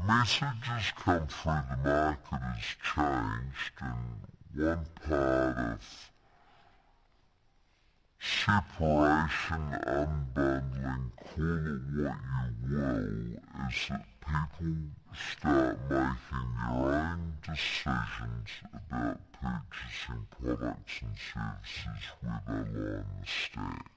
messages come through the market has changed, and one part of separation, unbundling, call it what you will, is that people start making their own decisions about purchasing products and services where they lie in the stack.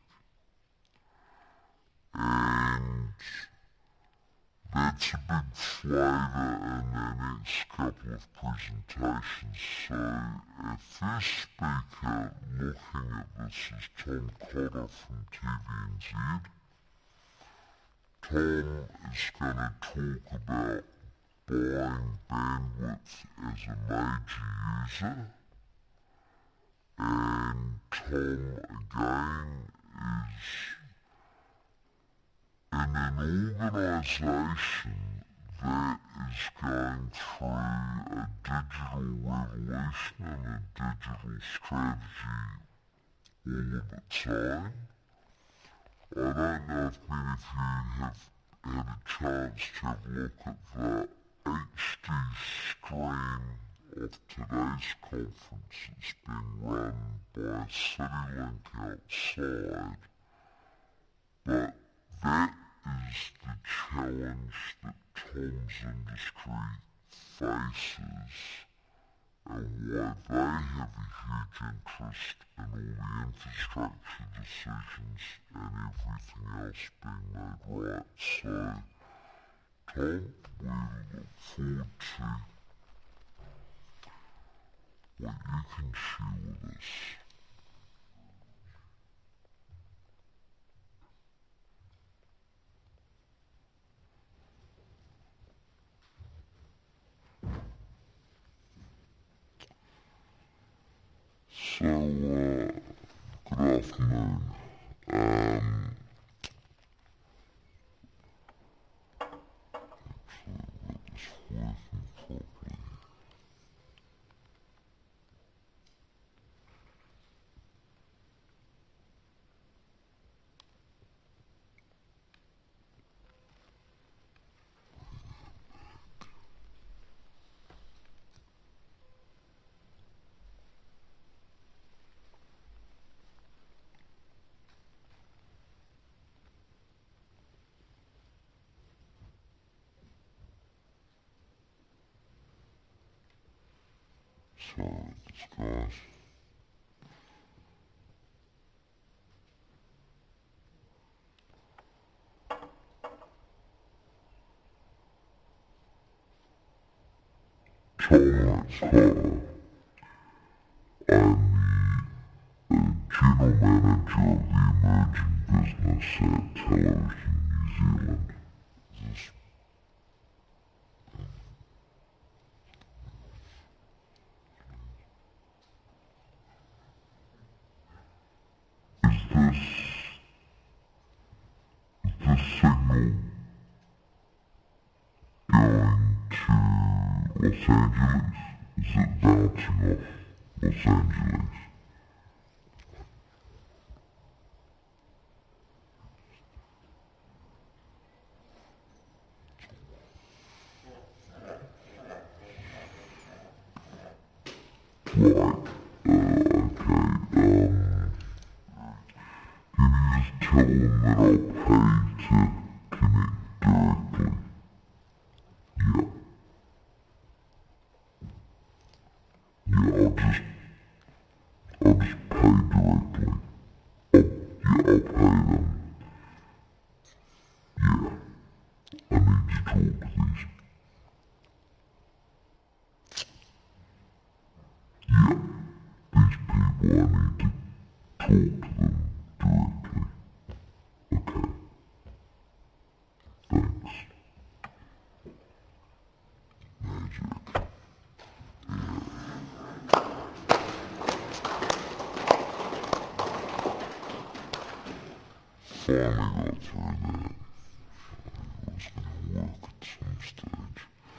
And that's a big flavour in the next couple of presentations. So our first speaker looking at this is Tom Cotter from TVNZ. Tom is going to talk about buying bandwidth as a major user, and Tom again is in an organisation that is going through a digital revolution and a digital strategy all of its own. I don't know if many of you have had a chance to have a look at the HD screen of today's conference. It's being run by CityLink outside, but that is the challenge that Tom's industry faces, and why they have a huge interest in all the infrastructure decisions and everything else being made right. So, Tom, we look forward to what you can share with us. So, good afternoon. Actually, I've got this working properly. Sorry, guys. Thomas Cotter. I'm the General Manager of the Emerging Business at Television New Zealand. Is this signal going to Los Angeles? Is it bouncing off Los Angeles? Right, okay, can you just tell them that I'll pay to connect directly? Yeah. Yeah, I'll just pay directly. Yeah, I'll pay them. Yeah, I need to talk to these. Yeah, these people, I need to talk to them directly. Okay, thanks. Magic. Finally got through that. It was going to work at some stage.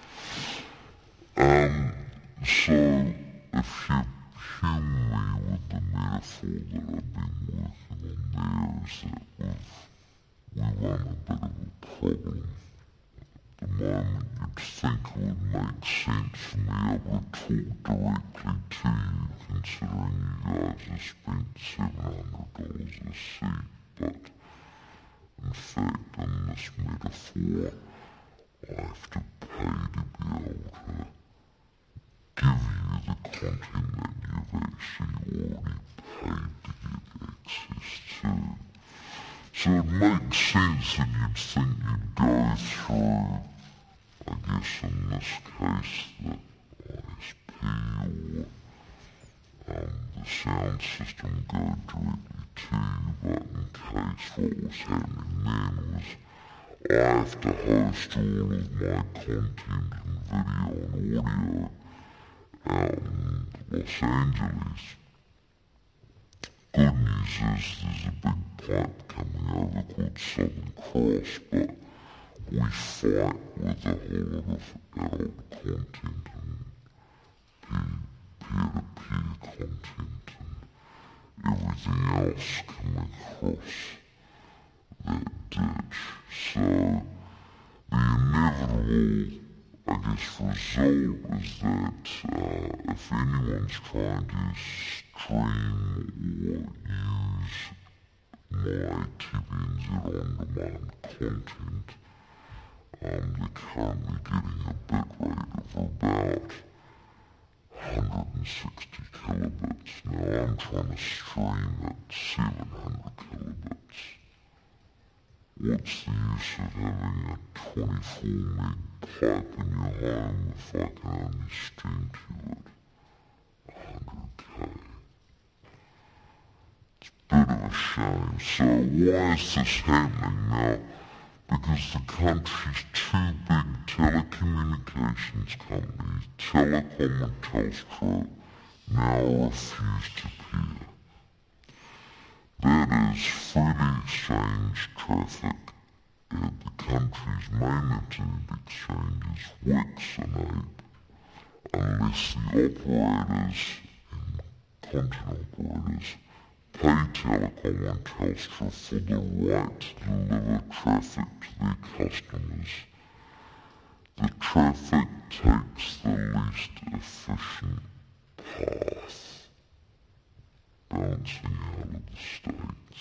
So, if you hear me with the metaphor that I've been working on there, is that we run a bit of a problem. At the moment, think it would make sense for me able to talk directly to you, considering you guys have spent $700 a seat, but in fact, in this metaphor, I have to pay to be able to give you the content that you've actually already paid to get access to. So it makes sense that you'd think you'd go through, I guess in this case, the ISP or the sound system go directly to you, but in case what was happening then was I have to host all of my content and video and audio out in Los Angeles. Good news is there's a big pipe coming over called Southern Cross, but we fight with a whole lot of adult content and peer-to-peer content and everything else coming across that ditch. So the inevitable, I guess, result is that if anyone's trying to stream or use my TVNZ on-demand content, they're currently getting a bit rate of about 160 kilobits. Now I'm trying to stream at 700 kilobits. What's the use of having a 24 meg pipe in your home if I can only stream to it 100k? It's a bit of a shame. So why is this happening now? Because the country's two big telecommunications companies, Telecom and Telstra, now refuse to peer. That is, freely exchange traffic at the country's main internet exchanges, Wix and Ape, unless the operators and content operators pay Telecom and Telstra for the right to deliver traffic to their customers. The traffic takes the least efficient path, bouncing out of the States.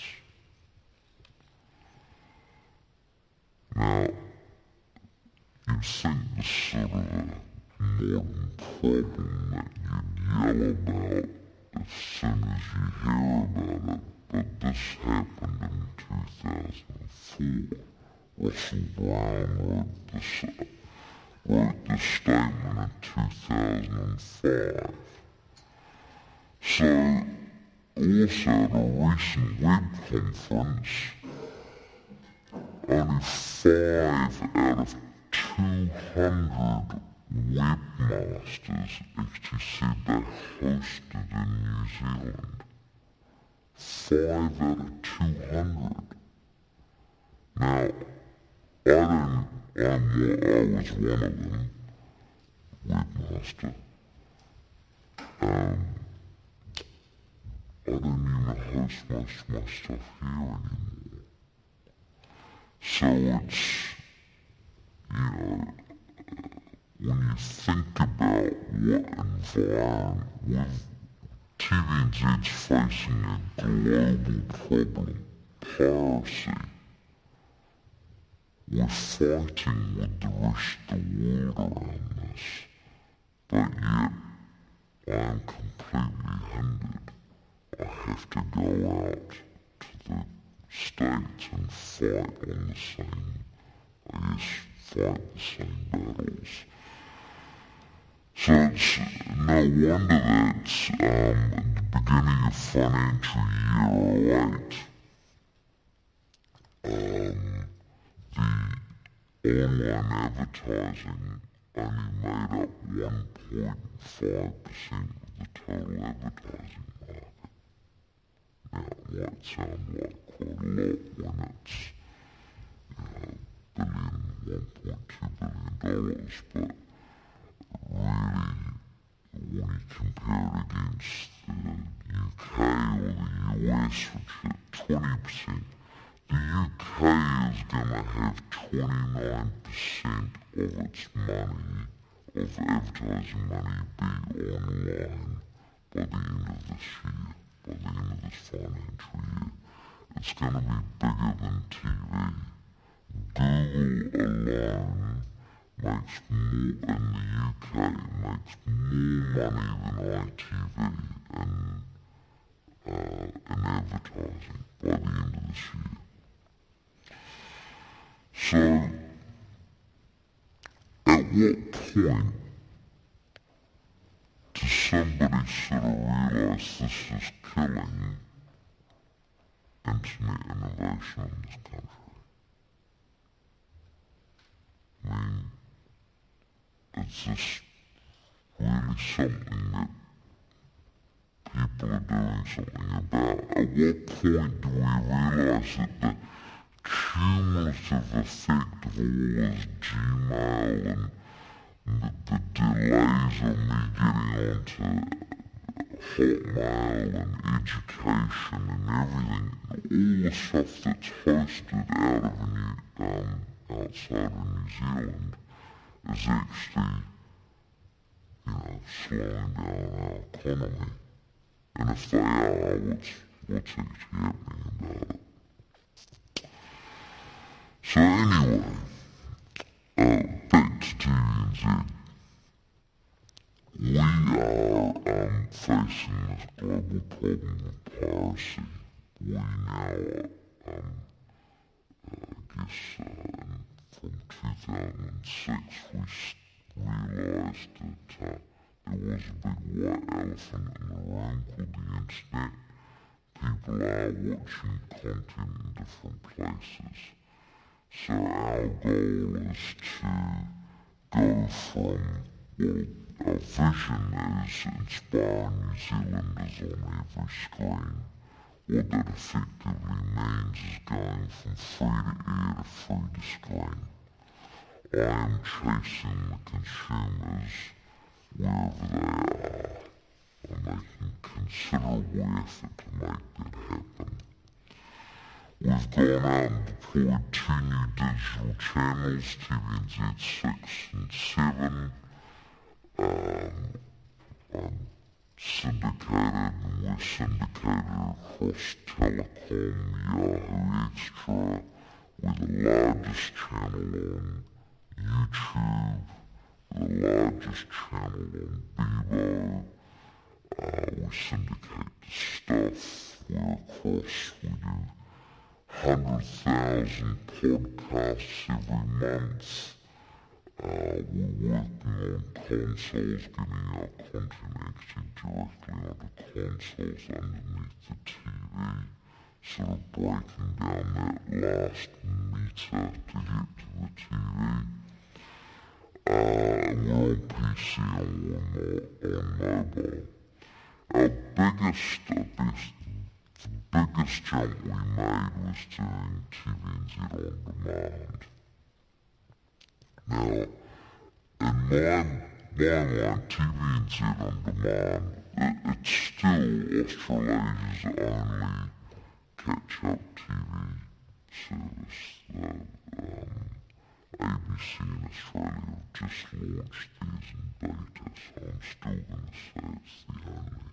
Now, you'd think this sort of a modern problem that you'd yell about as soon as you hear about it, but this happened in 2004. Russell Brown wrote the statement in 2005. So, also at a recent web conference, only 5 out of 200 webmasters actually said they hosted in New Zealand. 5 out of 200. Now, I was one of them, webmaster. I don't even host most of my stuff here anymore. So it's, when you think about what environment, with TVNZ's facing a global problem, piracy, we're fighting with the rest of the world around this, but yet I am completely hindered. I have to go out to the States and fight on the same, fight the same battles. So it's no wonder that at the beginning of financial year 08, the online advertising only made up 1.5% of the total advertising market. Now it might sound like quite a lot when it's $1.2 billion, but really, when you compare it against the UK or the US, which are 20%, the UK is gonna have 29% of its money, of advertising money, be online by the end of this year, by the end of this financial year. It's gonna be bigger than TV. Google alone makes more in the UK, makes more money than ITV in advertising by the end of this year. So, at what point does somebody sort of realise this is killing internet innovation in this country? I mean, is this really something that people are doing something about? At what point do we realise that the cumulative effect of all this Gmail and the delays of me getting onto Hotmail and education and everything, all the stuff that's hosted outside of New Zealand is actually, slowing down our economy. And if they are, what's actually happening about it? So anyway, back to TVNZ. We are facing this global problem of piracy. We now, from 2006, we realised that there was a big white elephant in the room called the internet. People are watching content in different places. So our goal is to go from, well, our vision is inspiring New Zealanders on every screen. What that effectively means is going from free to air to free to screen. I am chasing the consumers wherever they are. I'm making considerable effort to make that happen. We've gone out and deployed 2 new digital channels, TVNZ 6 and 7, syndicated, and we're syndicated across Telecom, Yahoo Extra, we're the largest channel on YouTube, the largest channel on Bebo, we syndicate the stuff, we're across, we do 100,000 podcasts every month. We're working on consoles, getting our content actually directly onto consoles underneath the TV, sort of breaking down that last meter to get to the TV. We're on PC and we're on mobile. Our biggest jump we made was doing TVNZ on demand. Now, in my mind, TVNZ on demand, it's still Australia's only catch-up TV service. ABC in Australia have just launched theirs in beta, so I'm still going to say it's the only.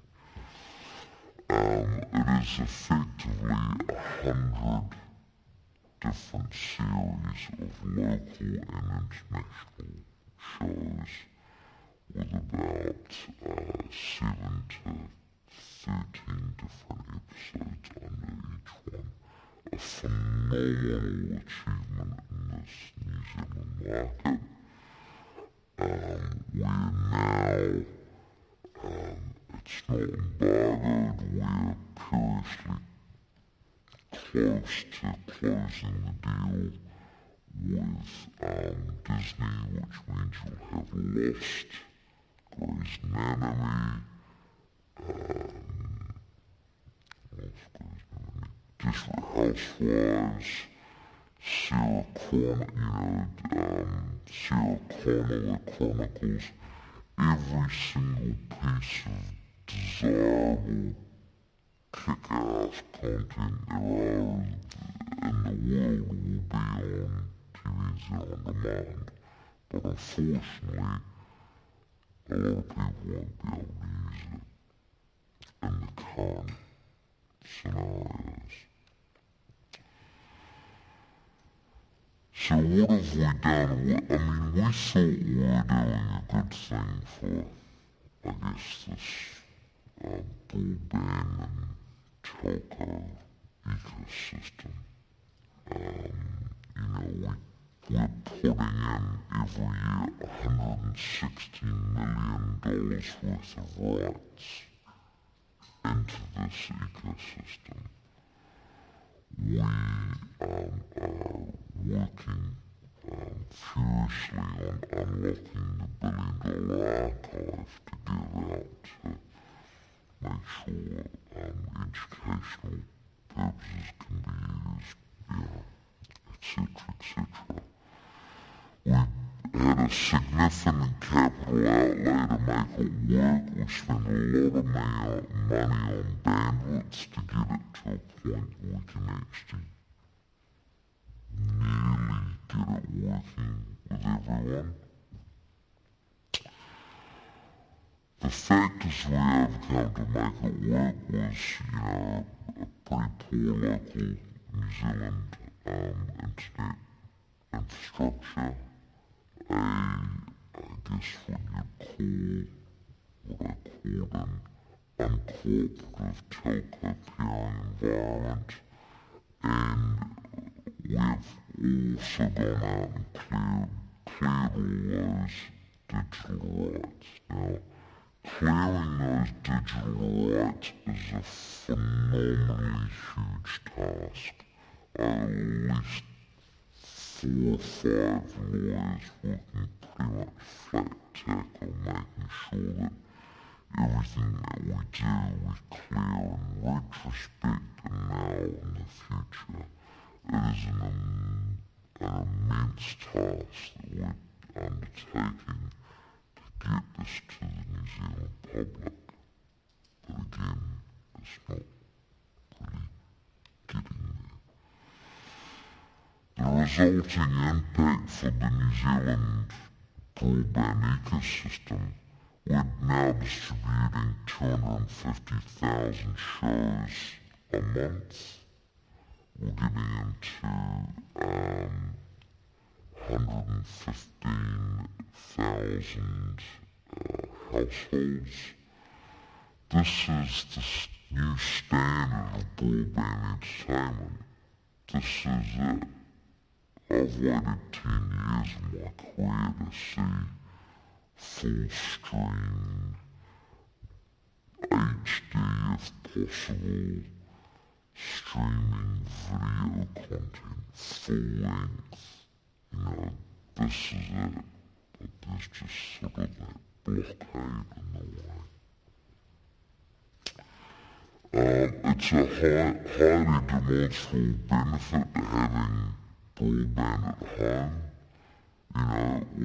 It is effectively 100 different series of local and international shows with about 7 to 13 different episodes under each one. A phenomenal achievement in this New Zealand market. We're now, it's not embargoed, we're curiously close to closing the deal with Disney, which means you'll have Lost, Grey's Anatomy, Desperate Housewives, Sarah Connor, Sarah Connor Chronicles, every single piece of desirable kick-ass content there are in the world will be on TVs on demand. But unfortunately, a lot of people won't be able to use it in the current scenarios. So what have we done? We thought we were doing a good thing for, I guess, this broadband and telco ecosystem. We're putting in every year $160 million worth of rights into this ecosystem. We are working furiously on unlocking the billion-dollar archive to give out to make sure educational purposes can be used, etc., etc. We had a significant capital outlay to make it work. We spent a lot of money on bandwidth to get it to a point where we can actually nearly get it working with everyone. The factors we overcome to make it work was, a pretty poor local New Zealand internet infrastructure, I guess what I call an uncooperative telco peering environment, and we've also gone out and cleared all those digital rights. Now, clearing those digital rights is a phenomenally huge task. At least 4 or 5 lawyers working pretty much flat tackle, making sure that everything that we do we clear in retrospect and now in the future. It is an immense task that we're undertaking to get this to the New Zealand public. But again, it's not really getting there. The resulting impact for the New Zealand broadband ecosystem, we're now distributing 250,000 shows a month. We're getting into 115,000 households. This is the new standard of broadband entertainment. This is it. I've waited 10 years in my career to see full stream, HD if possible, streaming video content, full length. This is it. But there's just sort of that blockade in the way. It's a highly demonstrable benefit to having broadband at home. Always on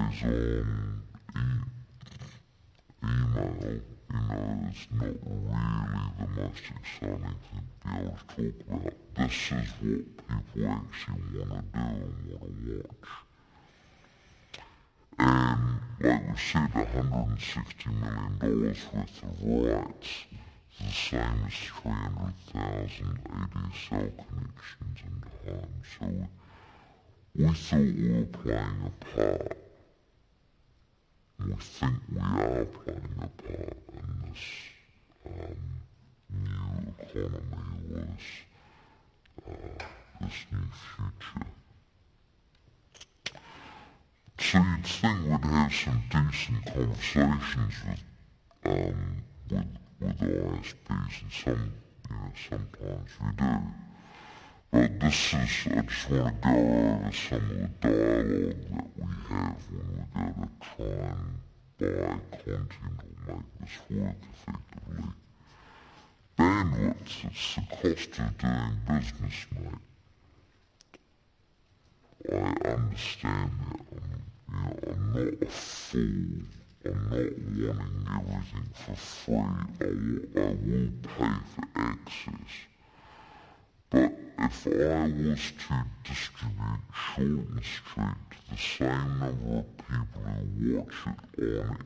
email, it's not really the most exciting thing to be able to talk about. This is what people actually want to do and want to watch. And like we said, $160 million worth of rights is the same as 300,000 ADSL connections into home. So we thought we were playing a part. We think we are playing a part in this new economy, this new future. So you'd think we'd have some decent conversations with ISPs, and sometimes we do. But this is, I just want to go over some of the dialogue that we have when we go to try and buy content or make this work effectively. Bandwidth, it's the cost of doing business, mate. I understand that. I'm not a fool. I'm not wanting everything for free. I will pay for access. But if I was to distribute short and straight the same number of people who watch it on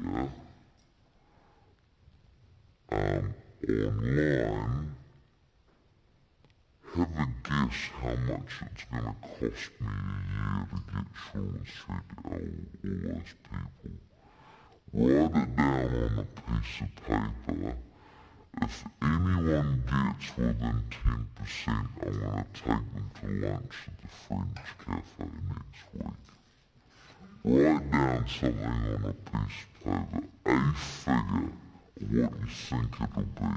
air, online, have a guess how much it's going to cost me a year to get short and straight to all those people. Write it down on a piece of paper. If anyone gets within 10%, I'm going to take them to lunch at the French Cafe next week. Write down something on a piece of paper, a figure, what you think it'll be.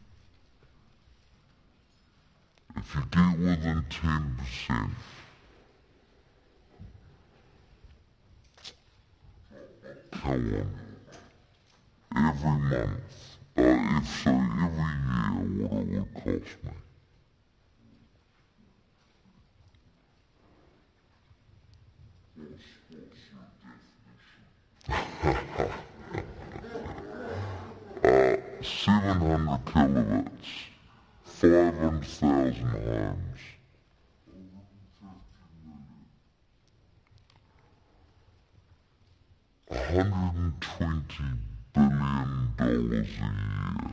If you get within 10%, come on, every month, every year, what it would cost me. uh, 700 kilowatts, 500,000 homes. $120 billion a year.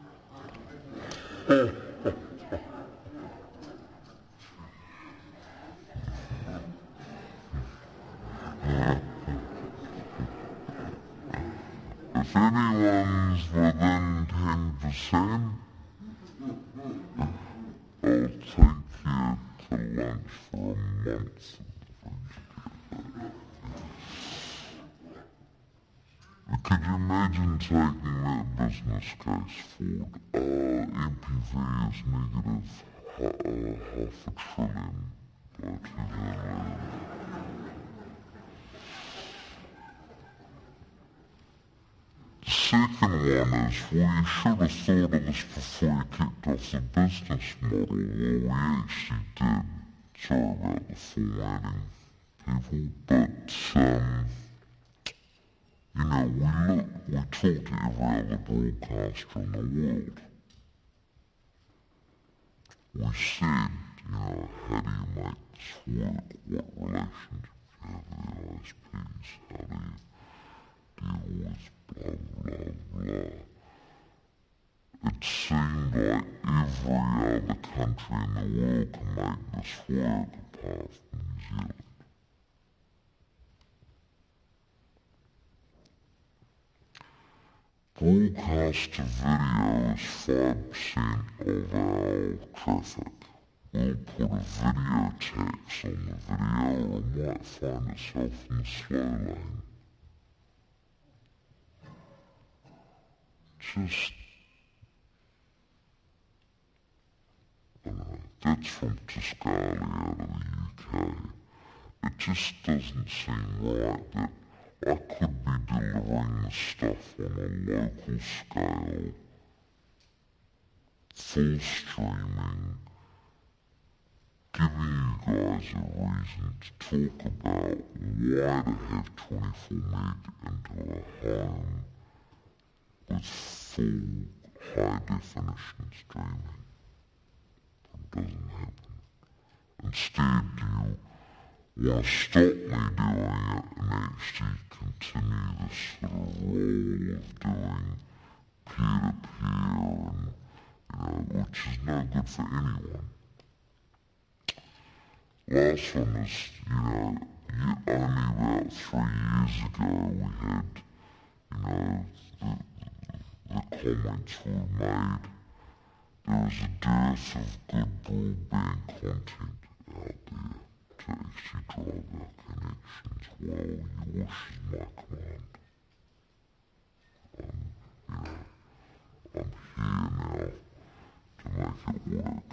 If anyone's within 10%, I'll take you to lunch for a month. Could you imagine taking that business case forward? NPV is negative half a trillion by 2011. The second one is, well, you should have thought of this before you kicked off the business model. Well, we actually did. Sorry about the formatting, people, but, you know, we talk to every other broadcaster in the world. We said, you know, how do you make this work? What relationship do you have with the ISPs? How do you deal with blah, blah, blah. It seemed like every other country in the world can make this work apart from New Zealand. Broadcast to video is 5% of our traffic. We'll put a video tax on the video or it might find itself in the slow lane. Just, that's from Tiscali out of the UK. It just doesn't seem right that I could be delivering the stuff on a local scale, full streaming, giving you guys a reason to talk about why to have 24 meg into a home with full high definition streaming. It doesn't happen. Instead, you want to stop me doing it and actually continue this sort of role of doing peer-to-peer and, which is no good for anyone. Last one is, only about 3 years ago we had, the comments were made, there is a dearth of good broadband content out there to actually drive our connections while you wish is my command. I'm here now to make it work.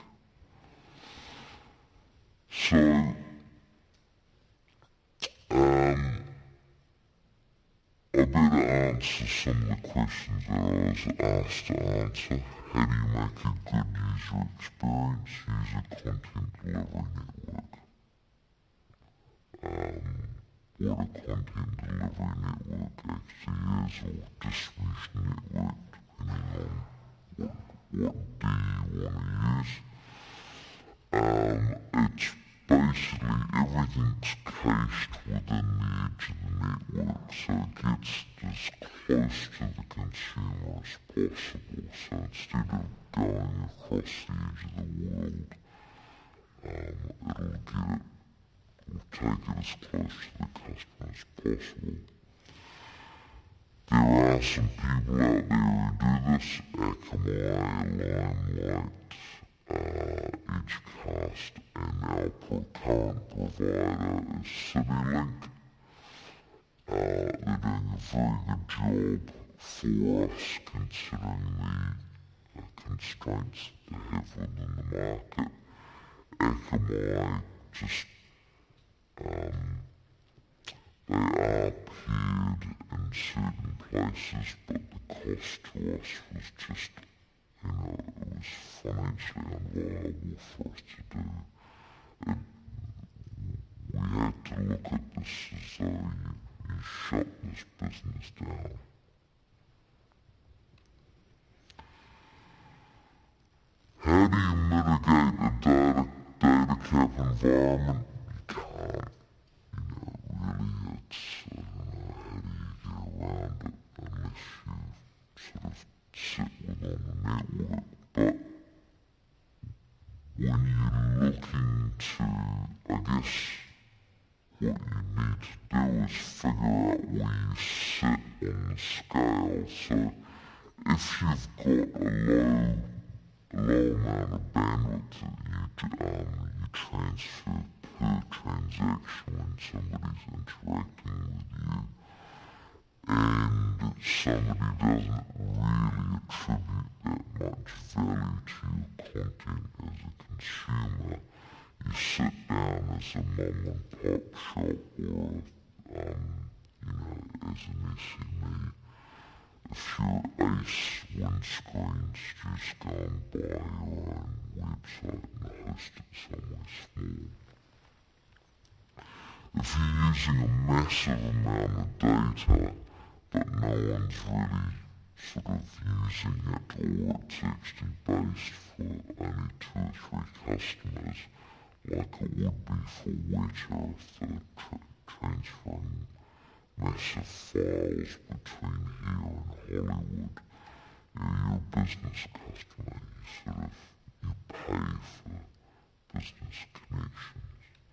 So, I better answer some of the questions that I was asked to answer. How do you make a good user experience? Use a content delivery network. What a content delivery network actually is, or distribution network, depending on what do you want to use. It's basically everything's cached within the edge of the network, so it gets as close to the consumer as possible. So instead of going across the edge of the world, it'll take it as close to the customer as possible. There are some people out there who do this. Akamai, Limelight, Edgecast, and our current provider is CityLink. They're doing a very good job for us considering the constraints they have within the market. Akamai just, they are paired in certain places, but the cost to us was just, it was financially unviable for us to do. We had to look at this as though you shut this business down. How do you mitigate a data cap environment? You can't. Really, it's, how do you get around it unless you sort of sit within the network? But when you're looking to, I guess, what you need to do is figure out where you sit on the scale. So if you've got a low amount of bandwidth that you transfer per transaction when somebody's interacting with you, and somebody doesn't really attribute that much value to your content as a consumer, you sit down as a mom and pop shop or, as an SME. If your ace windscreen's just go and buy your own website and host it somewhere small. If you're using a massive amount of data, but no one's really sort of using it, or it's actually based for only 2 or 3 customers, like it would be for Weta if they're transferring massive files between here and Hollywood. You're a business customer, you pay for business connections.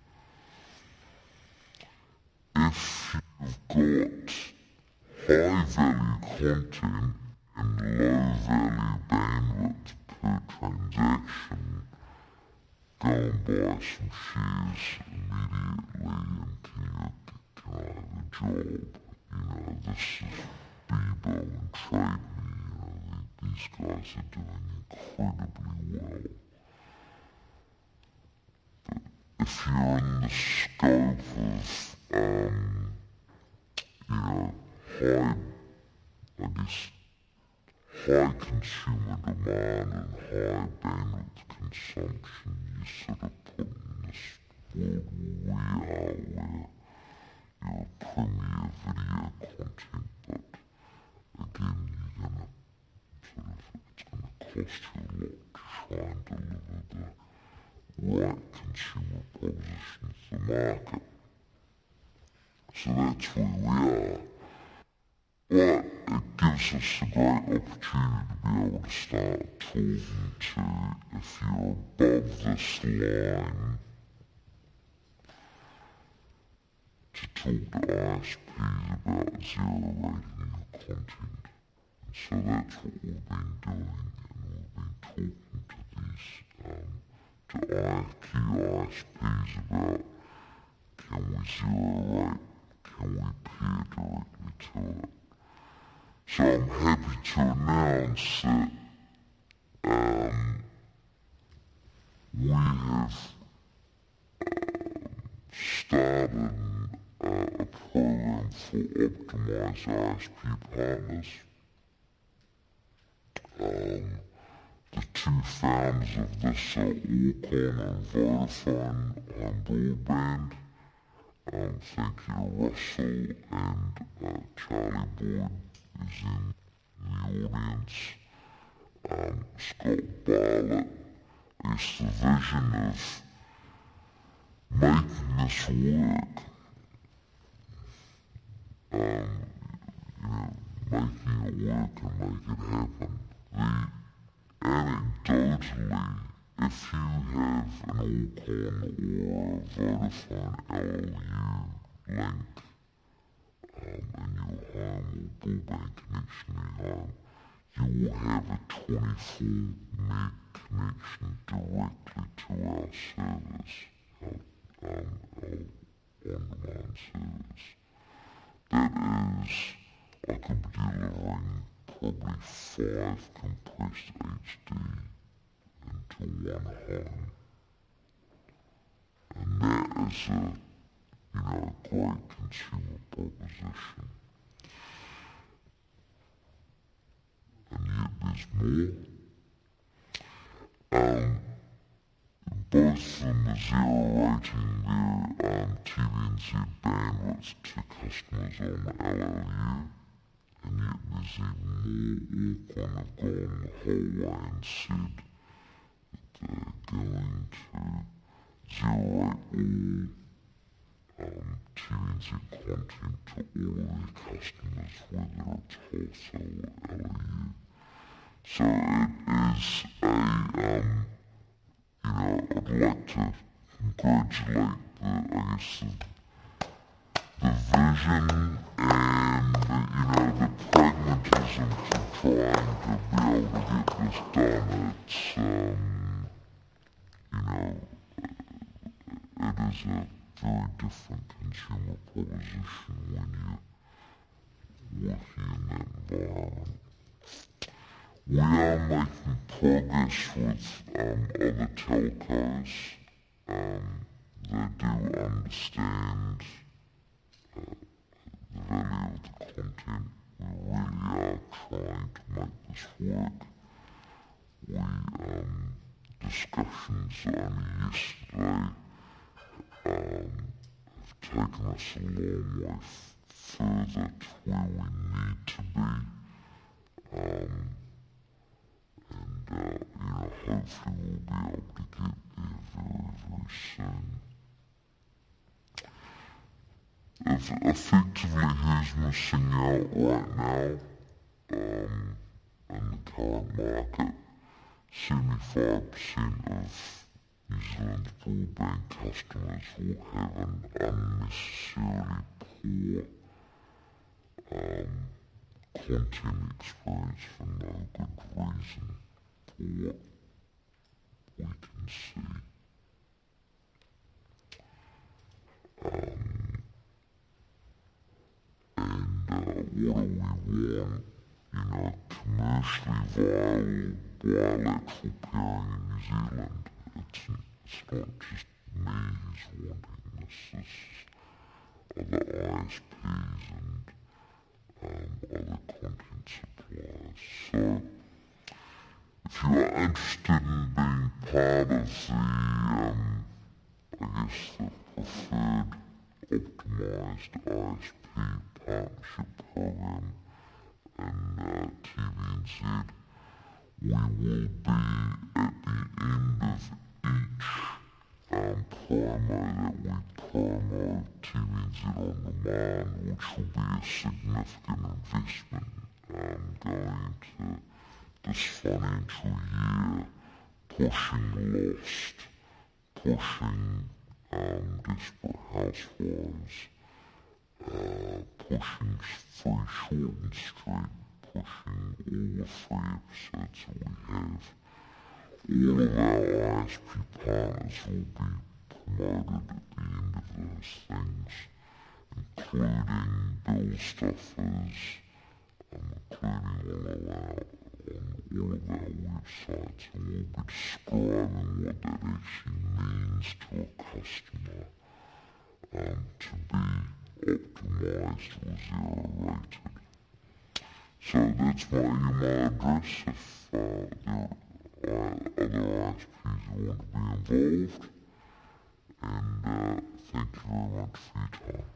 If you've got high value content and low value bandwidth per transaction, go and buy some shares immediately and can I have a job? This is Bebo and TradeMe, these guys are doing incredibly well. But if you're in the scope of, high consumer demand and high bandwidth consumption, you sort of put in this world where we are, where you're a premier video content, but again, it's gonna cost you a lot to try and deliver the right consumer proposition to the market. So that's where we are. But it gives us a great opportunity to be able to start talking to, if you're above this line, to talk to ISPs about zero rating your content. And so that's what we've been doing, and we've been talking to these, to key ISPs about, can we zero rate, can we pair directly to it. So I'm happy to announce that we have started a program for Optimize ISP partners. The 2 founders of this are Orcon and Vodafone Home Broadband. Thank you to Russell and Charlie Boyd is in the audience. Scott Barlett It's the vision of making this work, making it work and make it happen. Anecdotally, if you have an Alcon or a Vodafone LLU link in your home or broadband connection in your home, you will have a 24 meg connection directly to our service, our on-demand service. That is, I could be delivering probably 5 compressed HD into one home. And that is a great consumer proposition. And yet there's more. Both in the zero rating their TVNZ bandwidth to customers on the LLU, and yet there's even more Auckland have gone the whole way and said that they're going to zero rate all TVNZ content to all of their customers, whether it's wholesale or LLU. So it is I'd like to congratulate the vision and the pragmatism to trying to be able to get this done. It is a very different consumer proposition when you're working in that environment. We are making progress with other telcos that do understand the value of the content. We really are trying to make this work. Discussions only yesterday have taken us a long way further to where we need to be. Hopefully we'll be able to get there very, very soon. Effectively, who's missing out right now in the current market? 75% of New Zealand's broadband customers will have an unnecessarily poor content experience for no good reason. What we can see. What do we want? Commercially viable bilateral pairing in New Zealand. It's not just me who's wanting this. It's other ISPs and other content suppliers. So, if you are interested in being part of the preferred optimized ISP partnership program in TVNZ, we will be at the end of each promo that we promo TVNZ on demand, which will be a significant investment going to this financial year, pushing Lost, pushing Desperate Housewives, pushing Free Shorten Street, pushing all the free episodes that we have. All of our ISP partners will be promoted at the end of those things, including Bill Stuffers, including all of our websites, and we'll be describing what that actually means to a customer to be optimized or zero rated. So that's my email address if there are other ISPs who want to be involved, and thank you very much for your time.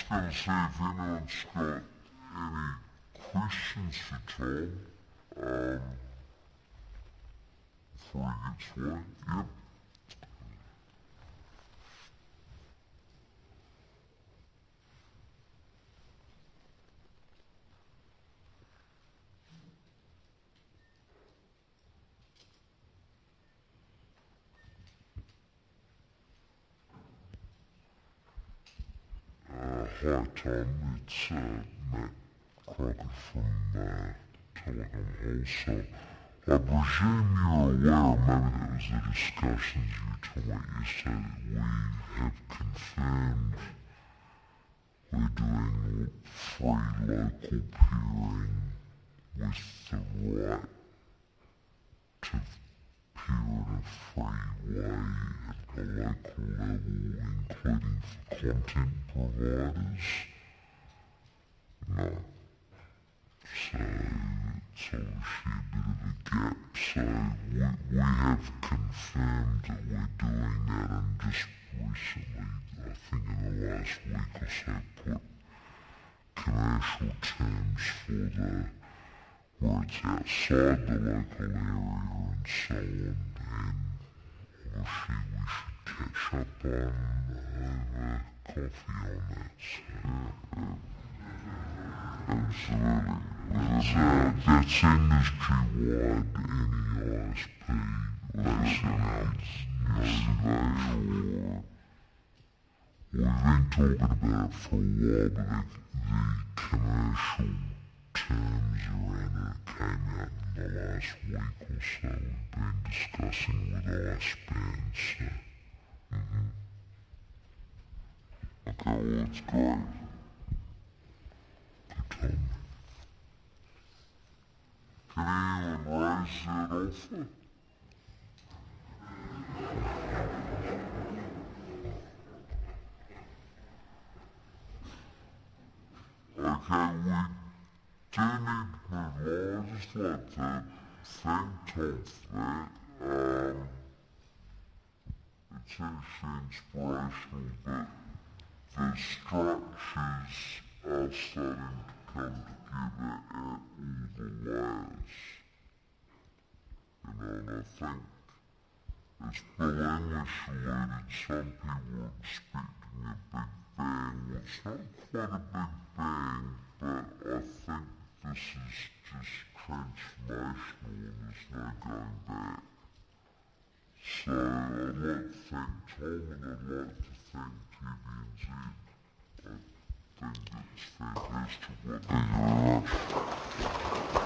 going to say if anyone's got any questions for Tom, before he gets away. Yep. Hi Tom, it's Matt Crocker from Telecom Wholesale. I presume you're aware, maybe that was the discussions you were talking about yesterday, that we have confirmed we're doing free local peering with the right to peer in a free way at a local level, including for content providers. No. So it's obviously a bit of a gap. So we have confirmed that we're doing that, and just recently, I think in the last week or so, put commercial terms for the where it's outside the local area and so on, and obviously we should catch up on coffee on that. So, absolutely. That's industry-wide, any ISP, or we've been talking about it for a while, but the commercial terms around it came out in the last week or so. We've been discussing with ISPAN, so. Okay, well, that's great. Good time. Can anyone raise that offer? Okay, we do need to move on. I just like to thank Tom for that. It's actually inspirational that the structures are starting to come together at all the layers. And I think, as Bill English alluded, some people are expecting a big bang. Well, it's not quite a big bang, but I think this is just transformational and there's no going back. So I'd like to thank Tom and I'd like to thank TVNZ. I think it's fantastic what they do.